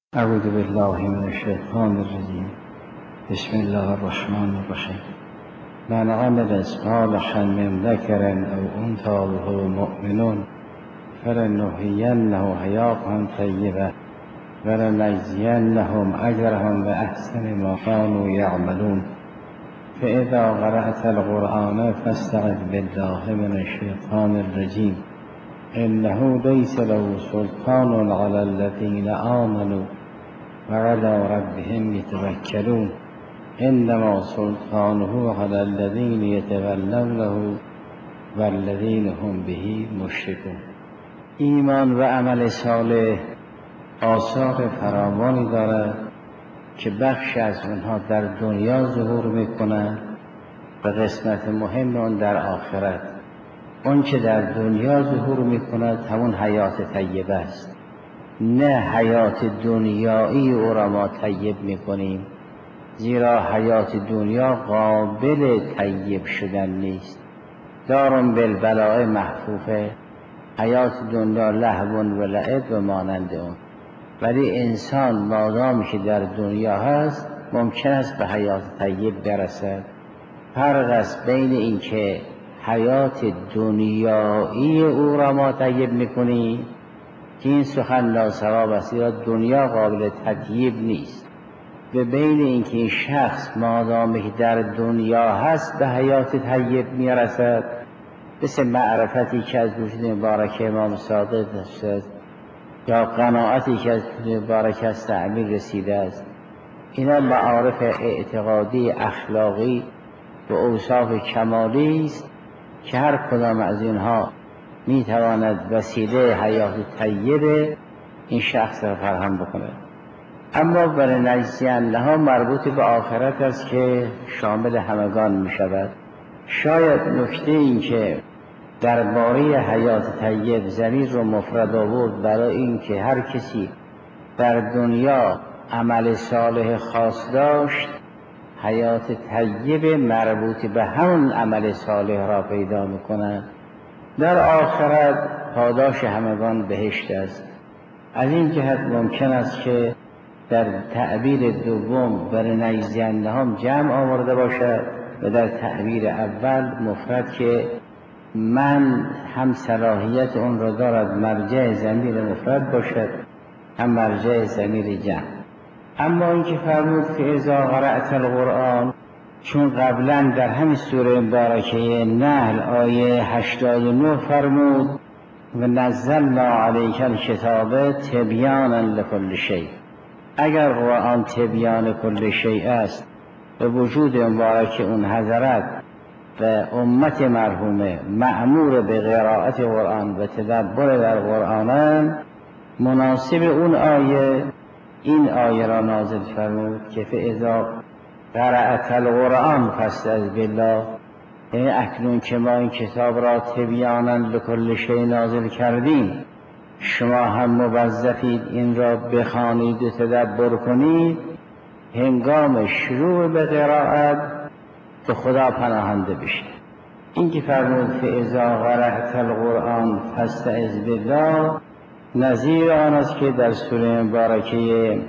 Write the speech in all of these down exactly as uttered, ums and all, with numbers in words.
اعوذ بالله من الشیطان الرجیم. بسم الله الرحمن الرحیم. من عمل صالحا من ذکر او انثی وهو مؤمن فلنحیینه حیاة طیبة ولنجزینهم اجرهم باحسن ما كانوا یعملون. فاذا قرأت القرآن فاستعذ بالله من الشیطان الرجیم. انه لیس له سلطان علی الذین آمنوا وعلى ربهم يتوكلون. انما سلطانه على الذين يتولونه والذين هم به مشركون. ایمان و عمل صالح آثار فراوانی دارد که بخش از اونها در دنیا ظهور میکنند و قسمت مهم اون در آخرت. اون که در دنیا ظهور میکند همون حیات طیبه است، نه حیات دنیایی او را ما طیب میکنیم، زیرا حیات دنیا قابل طیب شدن نیست. دارم بالبلاء محفوفه، حیات دنیا لهو و لعب و مانند اون. ولی انسان مادامی که در دنیا هست ممکن است به حیات طیب برسد. فرق است بین این که حیات دنیایی او را ما طیب میکنیم که این سخن ناصواب است، یا دنیا قابل تطیب نیست، و بین اینکه این شخص مادامی که در دنیا هست به حیات طیب میرسد، مثل معرفتی که از وجود مبارک امام صادق است یا قناعتی که از وجود مبارک از تعبیر رسیده است. اینا معارف اعتقادی اخلاقی و اوصاف کمالی است که هر کدام از اینها می تواند وسیله حیات طیب این شخص را فراهم بکنه. اما برای نجزینها مربوط به آخرت است که شامل همگان می شود. شاید نکته این که درباره حیات طیب ضمیر رو مفرد آورد برای این که هر کسی در دنیا عمل صالح خاص داشت حیات طیب مربوط به همون عمل صالح را پیدا می کند. در آخرت پاداش همگان بهشت است. از این جهت ممکن است که در تعبیر دوم برای نجزینهم جمع آورده باشد و در تعبیر اول مفرد که من هم صلاحیت اون را دارد مرجع ضمیر مفرد باشد هم مرجع ضمیر جمع. اما اینکه فرمود که اذا قرأت القرآن، چون قبلا در همین سوره مبارکه نحل آیه هشتاد و نه فرمود و نزلنا علیک الکتاب تبیانا لکل شیء. اگر قرآن تبیان کل شیء است و وجود مبارک اون حضرت و امت مرحومه مأمور به قرائت قرآن و تدبر در قرآن، مناسب اون آیه این آیه را نازل فرمود که فاذا قرأت القرآن فاستعذ بالله. یعنی اکنون که ما این کتاب را تبیانا لکل شیء نازل کردیم، شما هم موظفید این را بخوانید و تدبر کنید. هنگام شروع به قرائت به خدا پناهنده بشید. این که فرمود فاذا قرأت القرآن فاستعذ بالله نظیر آن است که در سوره مبارکه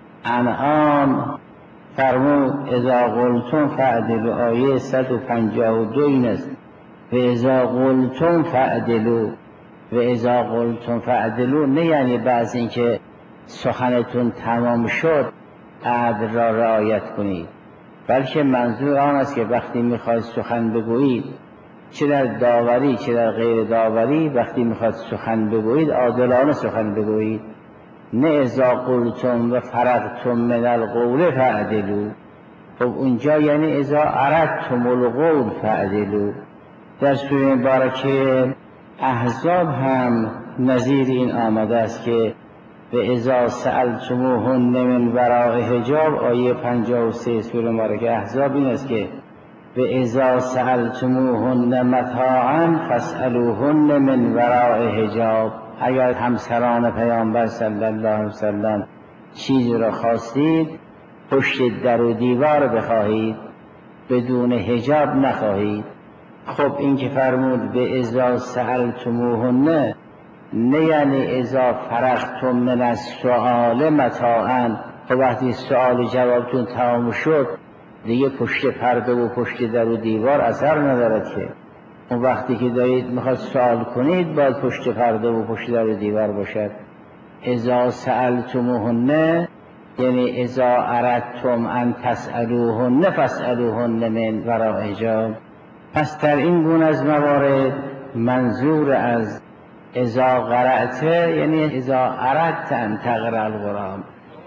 انعام فرمود اذا قلتم فاعدلوا، آیه صد و پنجاه و دو این است. و اذا قلتم فاعدلوا، و اذا قلتم فاعدلوا نه یعنی بعض این که سخنتون تمام شد عدل را رعایت کنید، بلکه منظور آن است که وقتی میخواید سخن بگویید، چه در داوری چه در غیر داوری، وقتی میخواید سخن بگویید عادلانه سخن بگویید. نه اذا قلتم و فرغتم من القول فاعدلوا. خب اونجا یعنی اذا اردتم القول فاعدلوا. در سوره مبارکه احزاب هم نظیر این آمده است که و اذا سألتموهن من وراء حجاب، آیه پنجاه و سه سوره مبارکه احزاب این است که و اذا سألتموهن متاعا فاسألوهن من وراء حجاب. اگر همسران پیامبر صلی الله علیه وسلم چیزی را خواستید پشت در و دیوار بخواهید، بدون حجاب نخواهید. خب این که فرمود به اذا سألتموهن نه یعنی اذا فرغتم من السؤال متاعا، خب وقتی سؤال جوابتون تمام شد دیگه پشت پرده و پشت در و دیوار اثر ندارد که. اون وقتی که دارید میخواد سوال کنید باید پشت پرده و پشت در و دیوار باشد. اذا سألتموهن یعنی اذا اردتم ان تسألوهن فاسألوهن من وراء حجاب. پس در این گونه از موارد منظور از اذا قرأت یعنی اذا اردت ان تقرأ القرآن.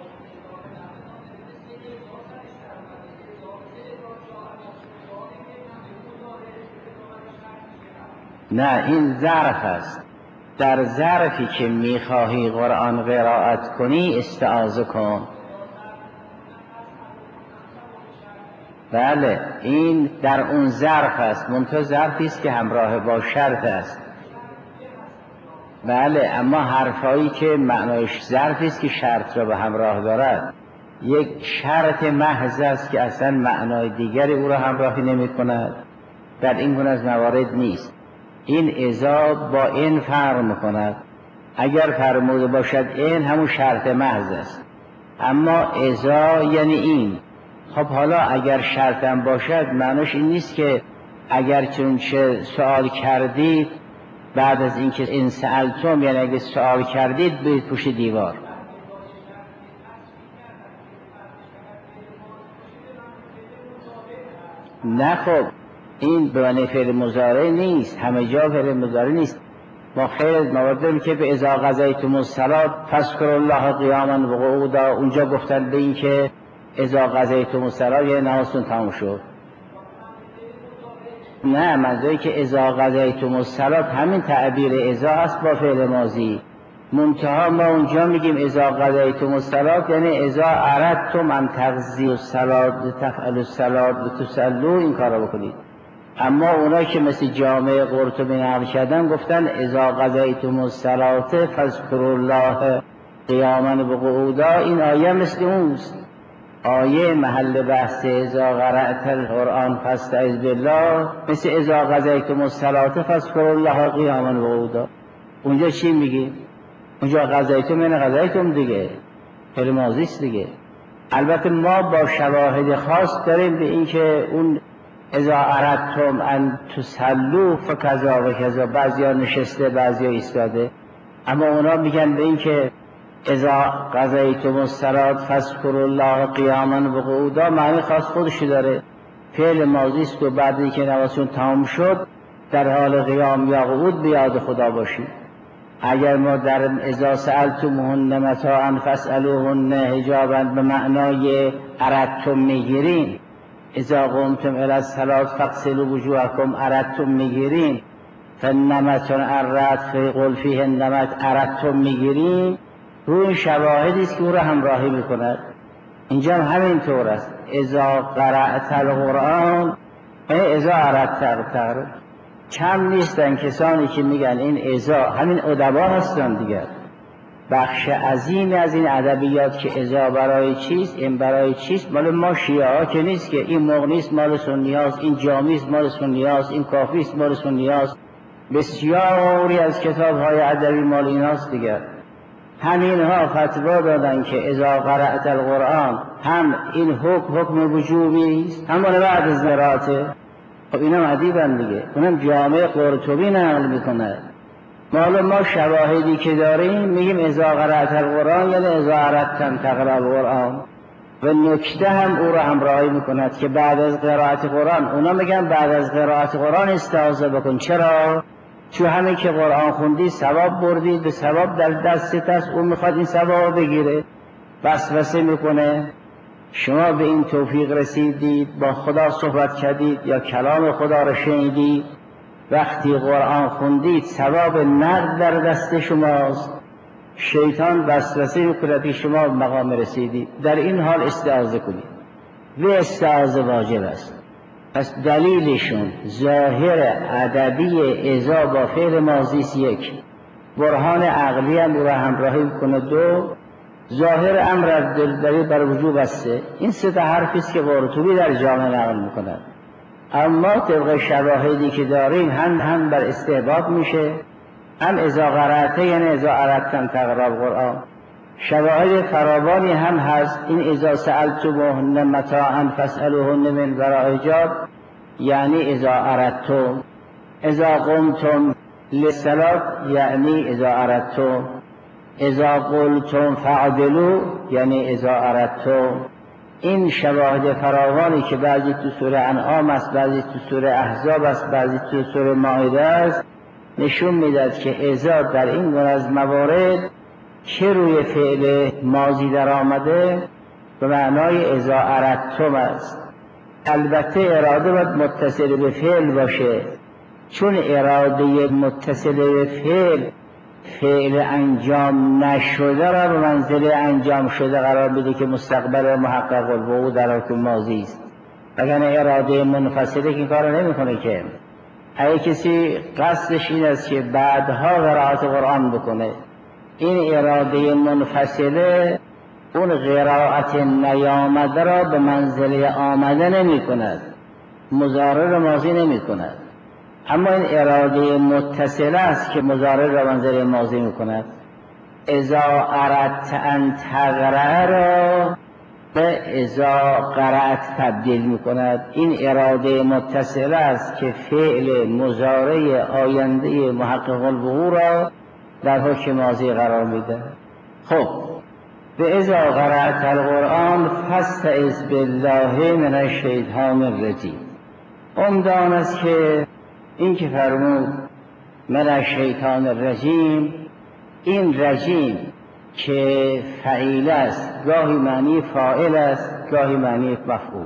نه این ظرف است. در ظرفی که میخواهی قرآن قرائت کنی استعاذه کن. بله این در اون ظرف است، منتها ظرفی است که همراه با شرط است. بله اما حرفایی که معنایش ظرفی است که شرط را به همراه دارد، یک شرط محض است که اصلا معنای دیگری او را همراهی نمی کند، در این گونه از موارد نیست. این اذا با این فرق میکند. اگر فرموده باشد این همون شرط محض است، اما اذا یعنی این. خب حالا اگر شرطم باشد معناش این نیست که اگر چونچه سوال کردید بعد از اینکه این سألتم یعنی اگر سوال کردید برید پشت دیوار. نه خب این به معنی فعل مضارع نیست، همه جا فعل مضارع نیست. ما خیلی از موارد داریم که به اذا قضیتم الصلاة فاذکروا الله قیاما و قعودا، اونجا گفتن به این که اذا قضیتم الصلاة یعنی نمازتون تموم شد. نه منظوری که اذا قضیتم الصلاة همین تعبیر اذا است با فعل ماضی، منتها ما اونجا میگیم اذا قضیتم الصلاة یعنی اذا اردتم ان تقضوا الصلاة تفعلوا الصلاة تصلوا، این کارا بکنید. اما اونایی که مثل جامعه قرطبی نقل کردن گفتن اذا قضیتم الصلاة فاذکروا الله قیاما و قعودا، این آیه مثل اونست. آیه محل بحث اذا قرأت القرآن فاستعذ بالله مثل اذا قضیتم الصلاة فاذکروا الله قیاما و قعودا. اونجا چی میگی؟ اونجا قضیتم یعنی قضیتم دیگه، فعل ماضی است دیگه. البته ما با شواهد خاص داریم به این که اون اذا اردتم ان تصلوا فکذا و کذا، بعضیا نشسته بعضیا ایستاده، اما اونا میگن به این که اذا قضیتم الصلاة فاذکروا الله قیاما و قعودا معنی خاص خودش داره، فعل ماضی است و بعد اینکه نمازتون تمام شد در حال قیام یا قعود به یاد خدا باشید. اگر ما در اذا سألتموهن متاعا فاسألوهن حجابا به معنای اردتم میگیرین، اذا قمتم الی الصلاة فاغسلوا وجوهکم اردتم میگیرین، فنمتون ارد فی قل فیه نمت اردتم میگیرین، روی شواهدی است که او را همراهی میکند. اینجا هم همین طور است. اذا قرأت القرآن اذا اردت تقرأ. کم نیستن کسانی که میگن این اذا همین ادبا هستن دیگر. بخش عظیمی از این ادبیات که اذا برای چیست این برای چیست مال ما شیعه ها که نیست، که این مغنیست مال سنیاست، این جامیست مال سنیاست، این کافیست مال سنیاست. بسیاری از کتاب های ادبی مال ایناست دیگر. همینها فتوا دادن که اذا قرأت القرآن هم این حکم حکم وجوبی است هم بعد از قرائته. خب اینم عدیبن دیگه، اونم جامعه قرطبی نقل میکنه. مال ما شواهدی که داریم میگیم اذا قرأت القرآن یعنی اذا اردتم تقرأ القرآن، و نکته هم او را همراهی میکند که بعد از قرائت قرآن. اونا میگن بعد از قرائت قرآن استعاذه بکن. چرا؟ چون همین که قرآن خوندی ثواب بردی، به ثواب در دستت است، اون میخواد این ثواب بگیره، وسوسه میکنه. شما به این توفیق رسیدید، با خدا صحبت کردید یا کلام خدا را شنیدید، وقتی قرآن خوندید ثواب نقد در دست شماست، شیطان وسوسه میکند که شما به مقام رسیدید، در این حال استعاذه کنید و استعاذه واجب است. پس دلیلشون ظاهر ادبی اذا با فعل ماضی است، یک برهان عقلی هم او را همراهی میکنه، دو ظاهر امر دلیل بر وجوب است. این سه تا حرفی است که قرطبی در جامع نقل میکند. اما طبق شواهدی که داریم هم هم بر استحباب میشه، هم اذا قرأت یعنی اذا اردتم تقرأ القرآن. شواهد فراوانی هم هست. این اذا سألتموهن متاعا فاسألوهن من وراء حجاب یعنی اذا اردتم، اذا قمتم للصلاة یعنی اذا اردتم، اذا قلتم فاعدلوا یعنی اذا اردتم. این شواهد فراوانی که بعضی تو سوره انعام است، بعضی تو سوره احزاب است، بعضی تو سوره مائده است، نشون میداد که اذا در این گونه از موارد که روی فعل ماضی در آمده به معنای اذا اردتم است. البته اراده باید متصل به فعل باشه، چون اراده متصل به فعل فعل انجام نشده را به منزله انجام شده قرار بده که مستقبل محقق الوقوع در حکم ماضی است. اگر اراده منفصله که کار نمیکنه که. اگه کسی قصدش این است که بعدها قرائت قرآن بکنه، این اراده منفصله اون قرائت نیامده را به منزله آمده نمی کند، مضارع ماضی نمی کند. اما این اراده متصله است که مضارع را منزله ماضی می کند. اذا اردت ان تقرأ را به اذا قرأت تبدیل می کند. این اراده متصله است که فعل مضارع آینده محقق الوقوع را در حکم ماضی قرار میده. خب به اذا قرأت القرآن فاستعذ بالله من الشیطان الرجیم. عمدان است که این که فرمود من الشیطان الرجیم، این رجیم که فعیل است گاهی معنی فاعل است گاهی معنی مفعول.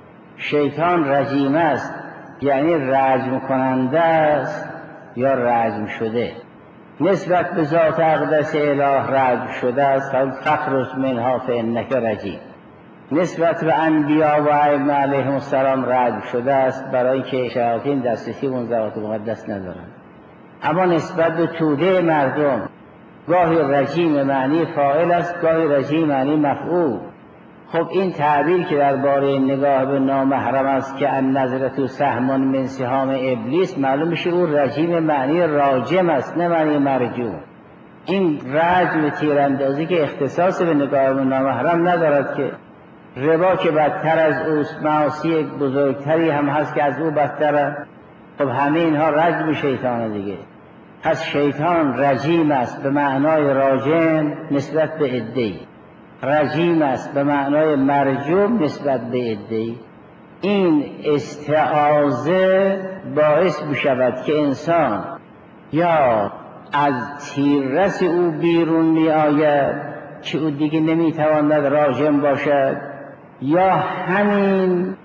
شیطان رجیم است یعنی رجم کننده است یا رجم شده. نسبت به ذات اقدس اله رجم شده است، فخرج منها فانک رجیم. نسبت به انبیا و ائمه علیهم السلام رجم شده است، برای که شیاطین دسترسی اون ذات مقدس ندارند. اما نسبت به توده مردم گاهی رجیم معنی فاعل است گاهی رجیم معنی مفعول. خب این تعبیر که درباره نگاه به نامحرم است که النظرة سهم من سهام ابلیس، معلوم میشه اون رجیم معنی راجم است نه معنی مرجوم. این رجم تیراندازی که اختصاص به نگاه به نامحرم ندارد که ربا که بدتر از اوست، معاصی بزرگتری هم هست که از او بدتر. خب همه اینها رجم شیطان دیگه. پس شیطان رجیم است به معنای راجم نسبت به عده‌ای، رجیم است به معنای مرجوم نسبت به عده‌ای. این استعاذه باعث می‌شود که انسان یا از تیررس او بیرون می‌آید که او دیگه نمی‌تواند راجم باشد، یا همین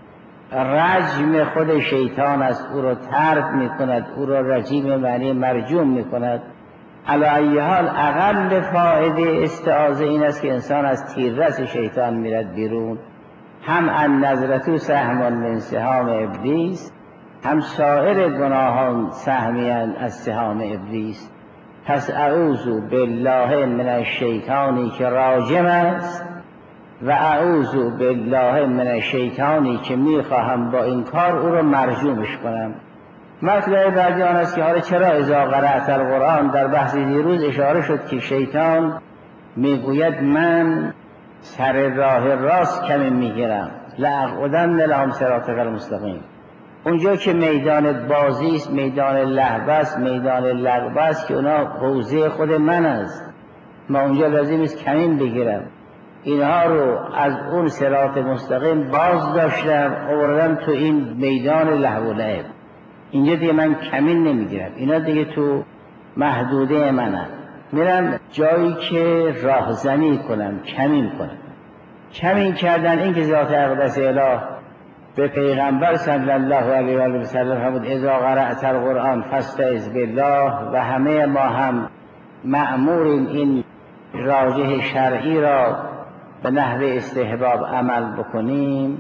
رجم خود شیطان است او را طرد می‌کند، او را رجیم معنی مرجوم می‌کند. علی ای حال اقل فایده استعاذه این است که انسان از تیررس شیطان میرد بیرون. هم النظرة سهم من سهام ابلیس، هم سایر گناهان سهمیان از سهام ابلیس. پس اعوذ بالله من الشیطانی که راجم است و اعوذ بالله من الشیطانی که میخواهم با این کار او را مرجومش کنم. مطلب بعدی آن است که حالا چرا اذا قرأت القرآن در بحث دیروز اشاره شد که شیطان میگوید من سر راه راست کمی میگیرم، لاقعدن لهم صراطک المستقیم. اونجا که میدان بازی است، میدان لهو است، میدان لغو است که اونا حوزه خود من است، ما اونجا لازم است کمین بگیرم. اینها رو از اون صراط مستقیم باز داشتم آوردم تو این میدان لهو و لعب. اینجا دیگه من کمین نمیگیرم، اینا دیگه تو محدوده منم، میرم جایی که راهزنی کنم، کمین کنم. کمین کردن این که ذات اقدس اله به پیغمبر صلی الله علیه و آله و سلم فرمود اذا قرأت القرآن فاستعذ بالله، و همه ما هم مأموریم این راجح شرعی را به نحو استحباب عمل بکنیم.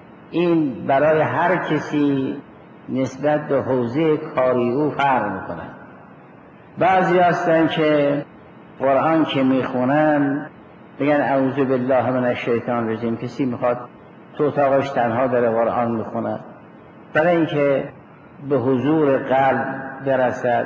این برای هر کسی نسبت به حوزه کاری او فرق میکنه. بعضی هستن که قرآن که میخونن بگن اعوذ بالله من الشیطان الرجیم. کسی میخواد تو اتاقش تنها داره قرآن میخونه برای اینکه به حضور قلب برسد،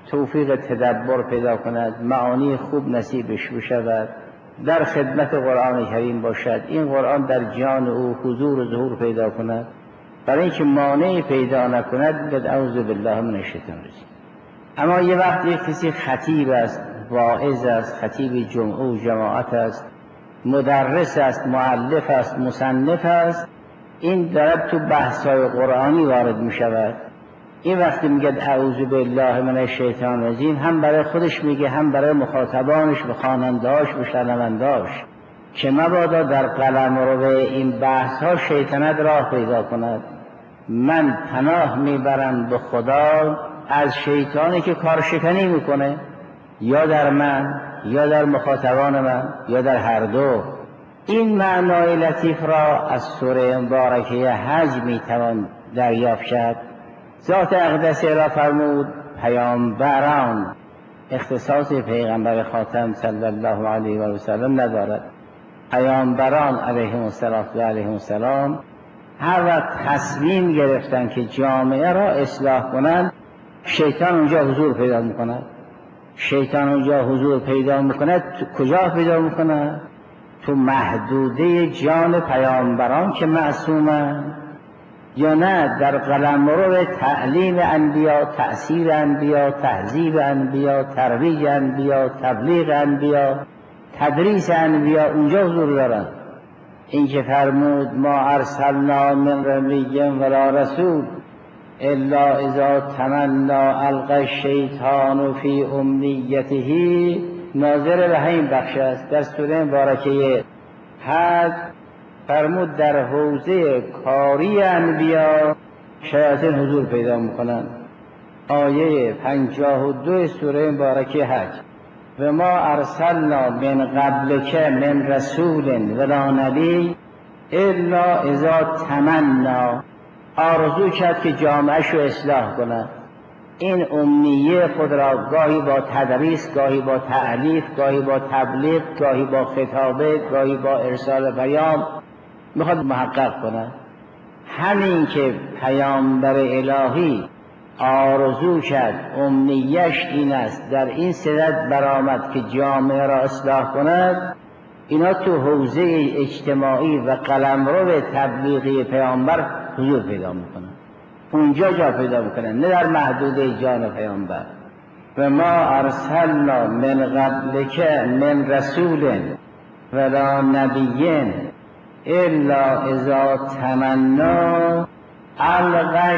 توفیق تدبر پیدا کند، معانی خوب نصیبش بشود، در خدمت قرآن کریم باشد، این قرآن در جان او حضور و ظهور پیدا کند. برای اینکه مانعی پیدا نکند بگوید اعوذ بالله من الشیطان الرجیم. اما یه وقت یک کسی خطیب است، واعظ است، خطیب جمعه و جماعت است، مدرس است، مؤلف است، مصنف است، این دارد تو بحث‌های قرآنی وارد می شود. این وقتی میگه اعوذ بالله من الشیطان الرجیم هم برای خودش میگه هم برای مخاطبانش، به خواننده‌هاش، به شنونده‌هاش، که مبادا در قلمرو این بحث‌ها شیطنت راه پیدا کند. من پناه میبرم به خدا از شیطانی که کارشکنی میکنه، یا در من یا در مخاطبان من یا در هر دو. این معنای لطیف را از سوره مبارکه حج میتوان دریافت کرد. ذات اقدسه را فرمود پیامبران، اختصاص پیغمبر خاتم صلی الله علیه و سلم ندارد. پیامبران علیهم السلام و علیهم السلام هر وقت تصمیم گرفتن که جامعه را اصلاح کنند، شیطان اونجا حضور پیدا میکند. شیطان اونجا حضور پیدا میکند، کجا پیدا میکند؟ تو محدوده جان پیامبران که معصومند، یا نه در قلمرو تعلیم انبیا، تأثیر انبیا، تهذیب انبیا، ترویج انبیا، تبلیغ انبیا، تدریس انبیا اونجا حضور دارند. این که فرمود ما ارسلنا من نبی ولا رسول الا اذا تمنی القی الشیطان فی امنیته، ناظر به همین بخش است. در سوره مبارکه حج فرمود در حوزه کاری انبیا شیاطین حضور پیدا میکنند. آیه پنجاه و دو سوره مبارکه حج: و ما ارسلنا من قبلک من رسول ولا نبی الا اذا تمنی، آرزو کرد که جامعهش رو اصلاح کند. این امنیه خود را گاهی با تدریس، گاهی با تعلیف، گاهی با تبلیغ، گاهی با خطابه، گاهی با ارسال پیام میخواد محقق کند. همین که پیامبر الهی آرزو کرد، امنیش این است، در این صدد برآمد که جامعه را اصلاح کند، اینا تو حوزه اجتماعی و قلمرو تبلیغی پیامبر حضور پیدا میکنن، اونجا جا پیدا میکنن، نه در محدوده جان پیامبر. و ما ارسلنا من قبلک من رسول ولا نبی الا اذا تمنی القی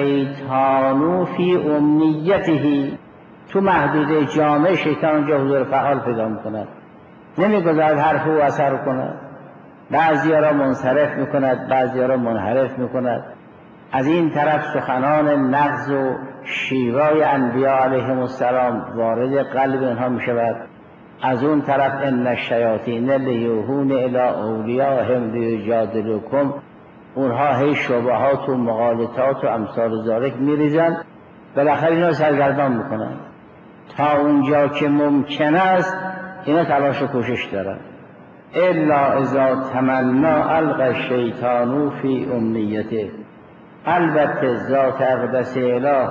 الشیطان فی امنیته، تو محدوده جامعه شیطان اونجا حضور فعال پیدا میکند، نمیگذارد حرف او اثر کند. بعضی را منصرف میکند، بعضی را منحرف میکند. از این طرف سخنان نغز و شیوای انبیاء علیهم السلام وارد قلب اینها میشود، از اون طرف ان الشیاطین لیوحون الی اولیاءهم لیجادلوکم، اونها هی شبهات و مغالطات و امثال ذالک میریزند، بالاخره اینا سرگردان میکنند. تا اونجا که ممکن است اینا تلاش و کوشش دارند. الا اذا تمنی القی الشیطان فی امنیته. البته ذات اقدس اله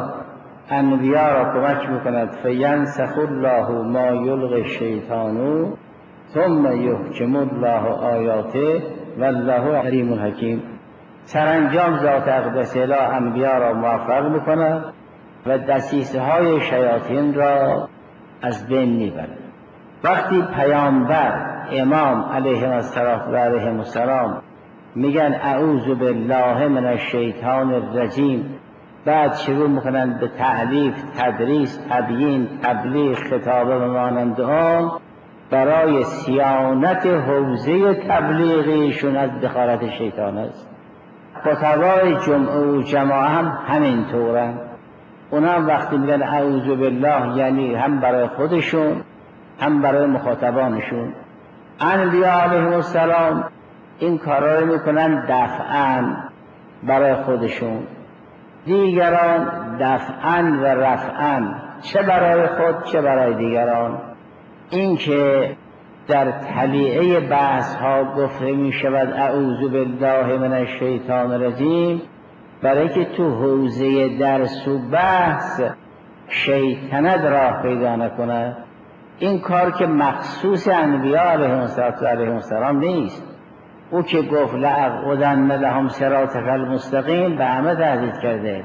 انبیا را کمک میکند. فینسخ الله ما یلقی الشیطان ثم یحکم الله آیاته والله علیم حکیم. سرانجام ذات اقدس اله انبیا را موفق میکند و دسیسه های شیاطین را از بین میبرد. وقتی پیامبر امام علیه السلام و علیه السلام میگن اعوذ بالله من الشیطان الرجیم، بعد شروع میکنن به تعلیف، تدریس، تبیین، تبلیغ، خطابه و مانند آن، برای صیانت حوزه تبلیغیشون از دخالت شیطان است. خطبای جمعه و جماعه هم همین طورن. اونا هم وقتی میگن اعوذ بالله یعنی هم برای خودشون هم برای مخاطبانشون. انبیاء علیهم السلام این کارا رو میکنن دفعاً برای خودشون، دیگران دفعاً و رفعاً، چه برای خود چه برای دیگران. این که در تلیعه بحث ها گفته می شود اعوذ بالله من الشیطان الرجیم، برای که تو حوزه درس و بحث شیطنت راه پیدا نکند، این کار که مخصوص انبیاء علیهم السلام نیست. او که گفت لأقعدن لهم صراطک المستقیم به همه تهدید کرده.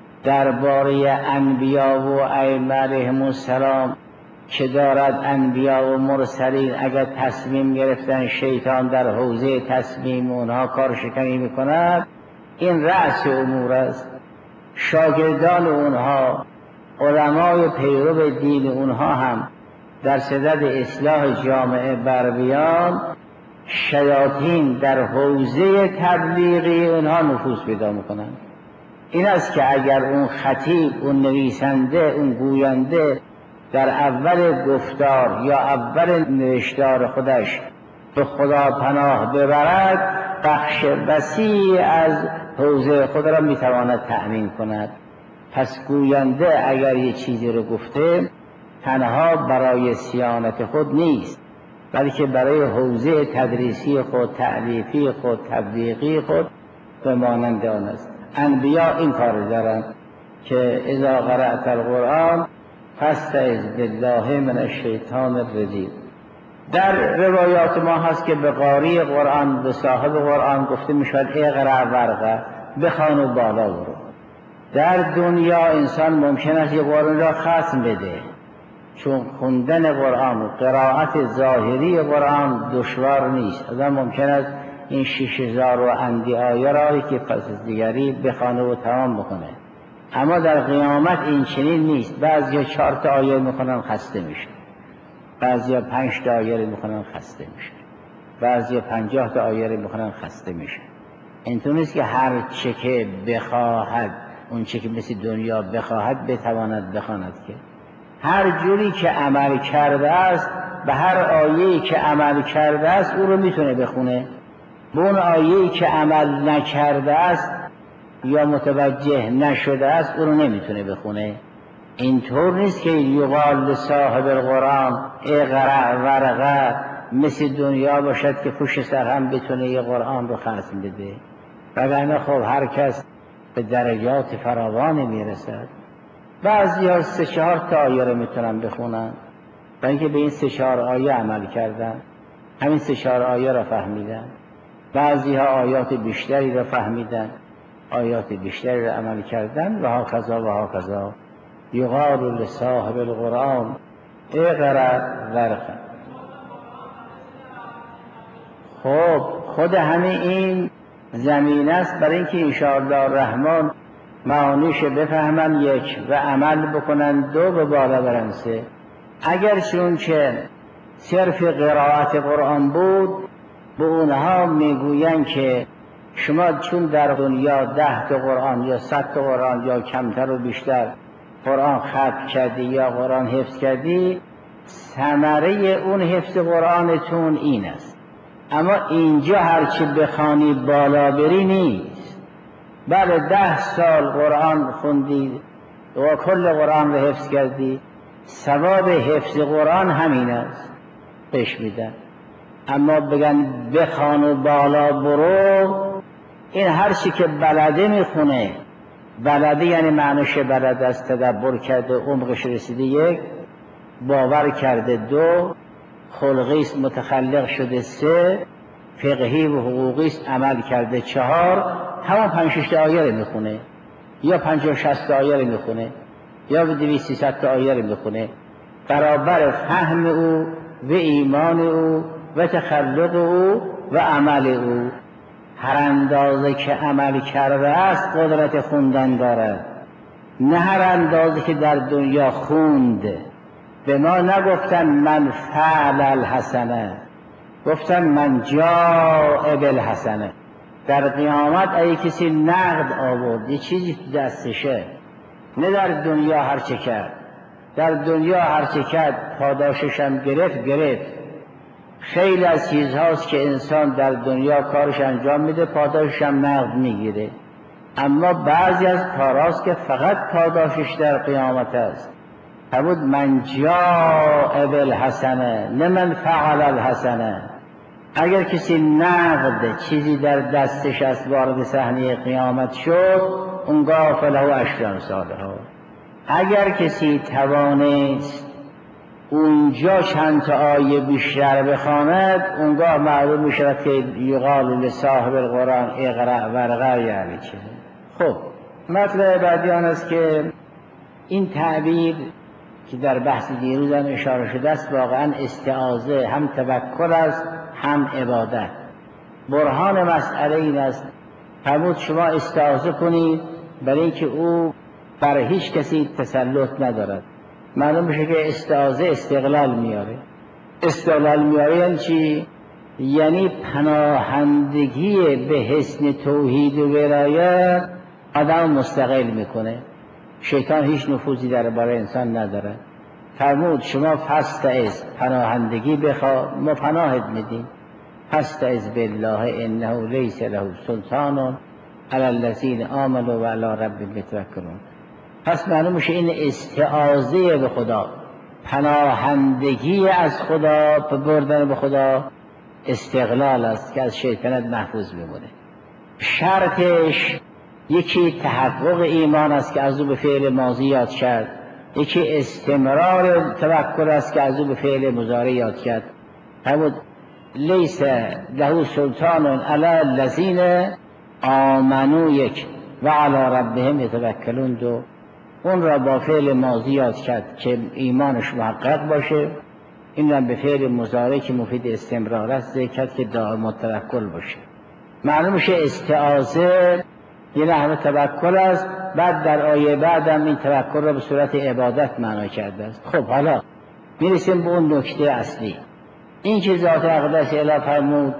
درباره انبیاء و ائمه علیهم السلام که دارد انبیاء و مرسلین اگر تصمیم گرفتن شیطان در حوزه تصمیم اونها کار شکنی میکند، این رأس امور است. شاگردان اونها، علمای پیرو دین اونها هم در صدد اصلاح جامعه بر بیان، شیاطین در حوزه تبلیغی اونها نفوذ پیدا میکنند. این است که اگر اون خطیب، اون نویسنده، اون گوینده در اول گفتار یا اول نوشتار خودش به خدا پناه ببرد، بخش وسیع از حوزه خود را میتواند تأمین کند. پس گوینده اگر یه چیزی رو گفته تنها برای صیانت خود نیست، بلکه برای حوزه تدریسی خود، تألیفی خود، تبلیغی خود به مانند آن است. انبیاء این کار دارند که اذا قرأت القرآن فاستعذ بالله من الشیطان الرجیم. در روایات ما هست که به قاری قرآن، به صاحب قرآن گفته میشود اقرأ ورقه، بخوان و بالا برو. در دنیا انسان ممکن است یک قرآن را ختم بده، چون خوندن قرآن و قرائت ظاهری قرآن دشوار نیست. آدم ممکن است این شش هزار و اندی آیه را که پس دیگری بخوانه و تمام بکنه، اما در قیامت این چنین نیست. بعضی چهار تا آیه میخونن خسته میشه، بعضی پنج تا آیه میخونن خسته میشه، بعضی پنجاه تا آیه میخونن خسته میشه. اینطور نیست که هر چه که بخواهد، اون چه که مثل دنیا بخواهد بتواند بخواند، که هر جوری که عمل کرده است به هر آیه‌ای که عمل کرده است او رو میتونه بخونه. به اون آیه‌ای که عمل نکرده است یا متوجه نشده است او رو نمیتونه بخونه. اینطور نیست که یقال لصاحب القرآن اقرأ ورقه مثل دنیا باشد که پشت سر هم بتونه یه قرآن رو ختم بده. وگرنه خب هر کس به درجات فراوانی میرسد. بعضی ها سه چهار تا آیه رو میتونن بخونن، برای اینکه به این سه چهار آیه عمل کردن، همین سه چهار آیه را فهمیدن. بعضی ها آیات بیشتری را فهمیدن، آیات بیشتری را عمل کردن و ها کذا و ها کذا. یقال لصاحب القرآن اقرأ ورقه. خب خود همین این زمین است برای اینکه انشاءالله الرحمن معانیش بفهمن یک و عمل بکنن دو و بالا برن سه. اگر چون که صرف قرائت قرآن بود، به اونها میگوین که شما چون در دنیا ده تا قرآن یا صد تا قرآن یا کمتر و بیشتر قرآن ختم کردی یا قرآن حفظ کردی، ثمره اون حفظ قرآنتون این است. اما اینجا هرچی بخوانی بالا بری نیست. بله ده سال قرآن خوندی و کل قرآن رو حفظ کردی، ثواب حفظ قرآن همین است پیش میدن. اما بگن بخوان و بالا برو، این هر چی که بلده میخونه. بلده یعنی معنیش بلد است، تدبر کرده، عمقش رسیده یک، باور کرده دو، خلقیست متخلق شده سه، فقهی و حقوقیست عمل کرده چهار. همون پنج شش آیه رو میخونه یا پنجاه شصت آیه رو میخونه یا دویست سیصد تا آیه رو میخونه. برابر فهم او و ایمان او و تخلق او و عمل او. هر اندازه که عمل کرده است قدرت خوندن دارد، نه هر اندازه که در دنیا خوند. به ما نگفتن من فعل الحسنه، گفتن من جاء بالحسنه. در قیامت اگه کسی نقد آورد، یه چیزی دستشه، نه در دنیا هرچه کرد. در دنیا هرچه کرد پاداشش هم گرفت گرفت. خیلی از چیزهاست که انسان در دنیا کارش انجام میده، پاداشش هم نقد میگیره. اما بعضی از کاراست که فقط پاداشش در قیامت است. فرمود من جاء بالحسنه نه من فعل الحسنه. اگر کسی نقد چیزی در دستش است وارد صحنه قیامت شد، اونگاه فله عشر امثالها. اگر کسی توانست اونجا چند تا آیه بیشتر بخواند، اونگاه معلوم میشود که یقال لصاحب القرآن اقرأ ورقا یعنی چه. خب مطلب بعدی آن است که این تعبیر که در بحث دیروز هم اشاره شده است واقعا استعاذه هم توکل است هم عبادت. برهان مسئله این است فرمود شما استعاذه کنید برای اینکه او بر هیچ کسی تسلط ندارد. معلوم میشه که استعاذه استقلال میاره. استقلال میاره یعنی چی؟ یعنی پناهندگی به حسن توحید و ولایت آدم مستقل میکنه. شیطان هیچ نفوذی در باره انسان نداره. فرمود شما فاستعذ پناهندگی بخوا، ما پناهت میدیم. فاستعذ بالله انه لیس له سلطان علی الذین آمنوا و علی ربهم یتوکلون. پس معلوم میشه این استعاذه به خدا، پناهندگی از خدا، بردن به خدا استقلال است که از شیطنت محفوظ بمونه. شرطش یکی تحقق ایمان است که از او به فعل ماضی یاد کرد، یکی استمرار توکل است که از او به فعل مضارع یاد کرد. فرمود لیس له سلطان علی الذین آمنوا یک و علی ربهم یتوکلون دو. اون را با فعل ماضی یاد کرد که ایمانش محقق باشه، این را به فعل مضارع که مفید استمرار است ذکر کرد که دائم التوکل باشه. معلوم میشه استعاذه یه نحو توکل است. بعد در آیه بعدم این توکل را به صورت عبادت معنا کرده است. خب حالا میرسیم به اون نکته اصلی، این که ذات اقدس اله فرمود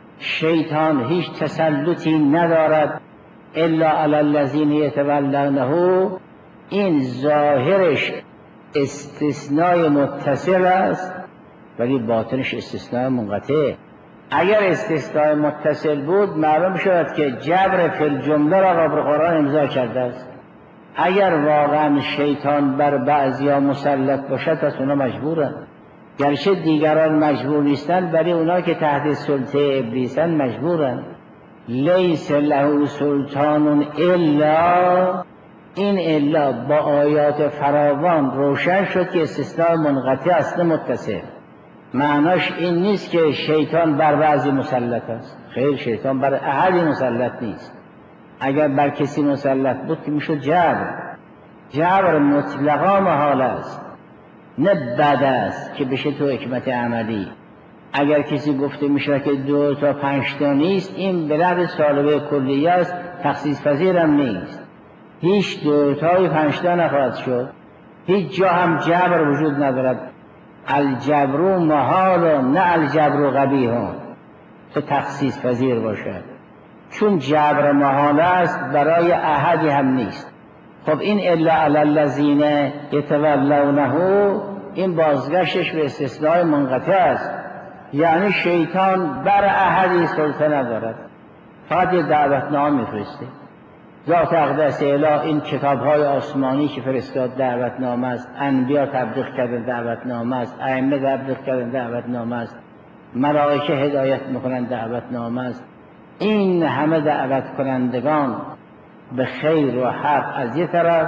شیطان هیچ تسلطی ندارد الا علی الذین یتولونه. این ظاهرش استثناء متصل است ولی باطنش استثناء منقطع. اگر استثناء متصل بود معلوم شد که جبر فی الجمله را قبل قرآن امضا کرده است. اگر واقعا شیطان بر بعضیا مسلط باشد پس اونا مجبورن، گرچه دیگران مجبور نیستن ولی اونا که تحت سلطه ابلیسن مجبورن. لیس له سلطان الا، این الا با آیات فراوان روشن شد که استثناء منقطع است نه متصل. معناش این نیست که شیطان بر بعضی مسلط است. خیر، شیطان بر احدی مسلط نیست. اگر بر کسی مسلط بود که میشد جبر. جبر مطلقا محال است، نه بد است که بشه تو حکمت عملی. اگر کسی گفته میشه که دو تا پنج تا نیست، این به لحاظ سالبه کلیه است، تخصیص پذیرم نیست. هیچ دو تای پنج تا نخواهد شد. هیچ جا هم جبر وجود ندارد. الجبر محال نه الجبر قبیح تو تخصیص پذیر باشد. چون جبر محال است برای احدی هم نیست. خب این الا علی الذین یتولونه، این بازگشتش به استثناء منقطع است. یعنی شیطان بر احدی سلطه ندارد، فقط یه دعوتنامه میفرسته. ذات اقدس اله این کتاب‌های آسمانی که فرستاد دعوتنامه است، انبیا تبلیغ کردن دعوتنامه است، ائمه تبلیغ کردن دعوتنامه است، ملائکه هدایت میکنن دعوتنامه است. این همه دعوت کنندگان به خیر و حق از یه طرف،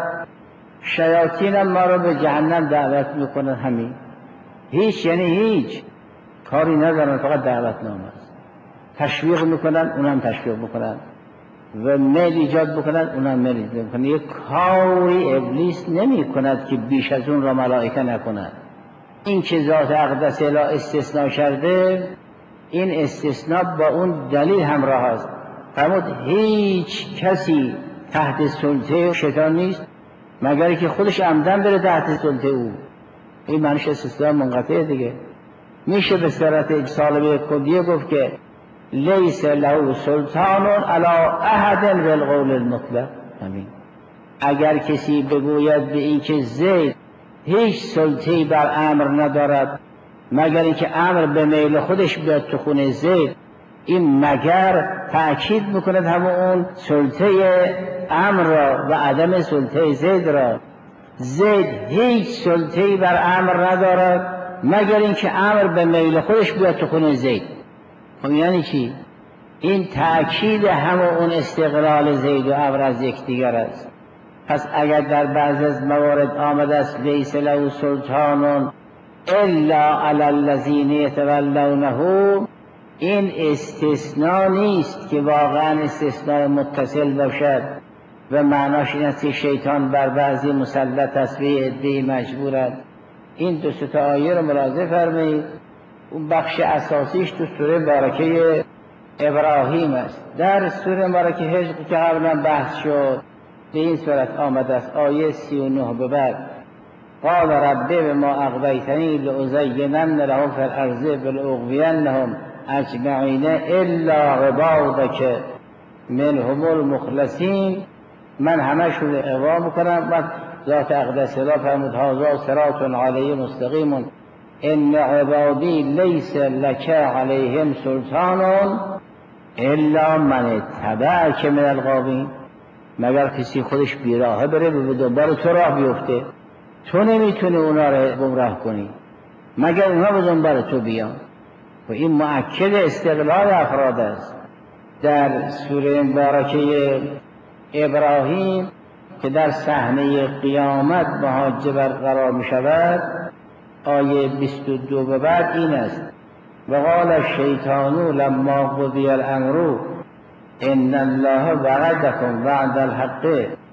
شیاطین هم ما رو به جهنم دعوت میکنن. همین هیچ یعنی هیچ کاری ندارن، فقط دعوتنامه است. تشویق میکنن، اونم تشویق میکنن و میل ایجاد بکنن، اونم میل ایجاد بکنن. یک کاری ابلیس نمی کند که بیش از اون را ملائکه نکنند. این که ذات اقدس اله استثناء کرده، این استثناء با اون دلیل همراه است. فرمود هیچ کسی تحت سلطه شیطان نیست مگر که خودش عمدن بره تحت سلطه او. این معنیش استثناء منقطعه دیگه. میشه به صورت سالبه کلیه گفت که لیس له سلطان علی احد بالقول المطلق. همین اگر کسی بگوید به این که زید هیچ سلطه‌ای بر امر ندارد مگر اینکه امر به میل خودش بیاد تو خونه زید، این مگر تأکید میکند همون اون سلطه امر را و عدم سلطه زید را. زید هیچ سلطه‌ای بر امر ندارد مگر اینکه امر به میل خودش بیاد تو خونه زید. خب یعنی چی؟ این تأکید همون اون استقلال زید و امر از یکدیگر است. پس اگر در بعض از موارد آمده است لیس له سلطان الا علی الذین یتولونه، این استثناء نیست که واقعا استثناء متصل باشد و معناش این است که شیطان بر بعضی مسلط است و عده‌ای مجبورند. این دو سه تا آیه رو ملاحظه فرمایید. اون بخش اساسیش تو سوره مبارکه ابراهیم است. در سوره مبارکه هجر که قبلا بحث شد به این صورت آمده است، آیه سی و نه به بعد قال رب بما اغویتنی لأزینن لهم فی الارض ولأغوینهم اجمعین الا عبادک منهم المخلصین. من همشون اغوا میکنم. و ذات اقدس را فرمود هذا صراط علیه مستقیم ان عبادی لیس لک علیهم سلطان الا من اتبعک من الغاوین. مگر کسی خودش بیراهه بره به دنبال تو راه بیفته، تو نمیتونی اونا رو گمراه کنی مگر اونا به دنبال تو بیان. و این مؤکد استقلال افراد است. در سوره مبارکه ابراهیم که در صحنه قیامت محاجبر قرار می شود، آیه بیست و دو به بعد این است و قال الشیطان لما قضی الامر ان الله وعدکم وعد الحق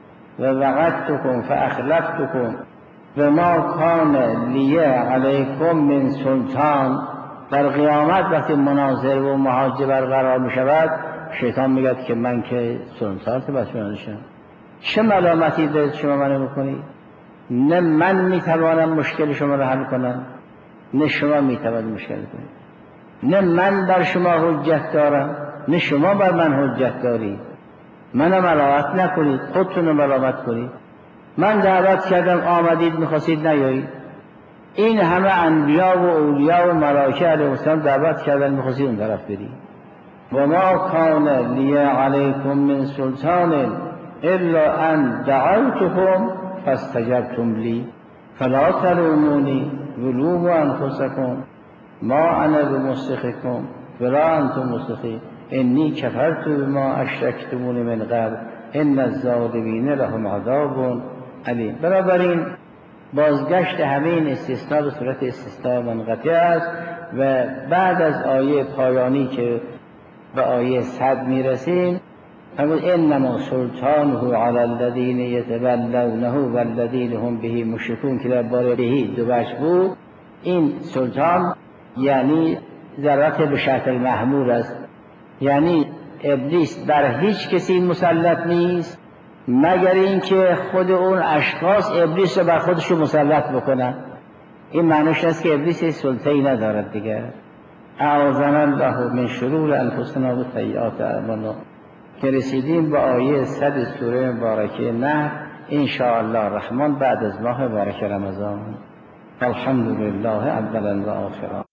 و وعدتکم فاخلفتکم و ما کان لی علیکم من سلطان. در قیامت وقتی مناظره و محاجبر قرار می شود، شیطان میگه که من که سلطانت بر شما نداشتم، چه ملامتی دارید شما منو بکنید؟ نه من میتوانم مشکل شما رو حل کنم، نه شما میتوانید مشکل کنید. نه من بر شما حجت دارم، نه شما بر من حجت دارید. منو ملامت نکنید، خودتون رو ملامت کنید. من دعوت کردم آمدید، میخواستید نیایید. این همه انبیا و اولیا و ملائکه علیهم السلام دعوت کردن، میخواستید اون طرف برید. و ما کان لی علیکم من سلطان الا ان دعوتکم فاستجبتم لی فلا تلومونی ولوموا انفسکم ما انا بمصرخکم ولا انتم مصرخی انی کفرت بما اشرکتمون من قبل ان الظالمین لهم عذاب علیم. بنابراین بازگشت همه این استثناء به صورت استثناء منقطع است و بعد از آیه پایانی که به آیه صد میرسیم فرمود انما سلطانه علی الذین یتولونه والذین هم به مشرکون که در باره بهی دو بخش بود. این سلطان یعنی ضرورت به شرط المحمول است، یعنی ابلیس بر هیچ کسی مسلط نیست مگر اینکه خود اون اشخاص ابلیس رو بر خودشون مسلط بکنن. این معنیش است که ابلیس سلطه‌ای ندارد دیگر. اعاذنا الله من شرور انفسنا و سیئات اعمالنا که رسیدیم به آیه صد سوره مبارکه نه ان شاء الله الرحمن بعد از ماه مبارک رمضان. الحمدلله اولا و آخرا.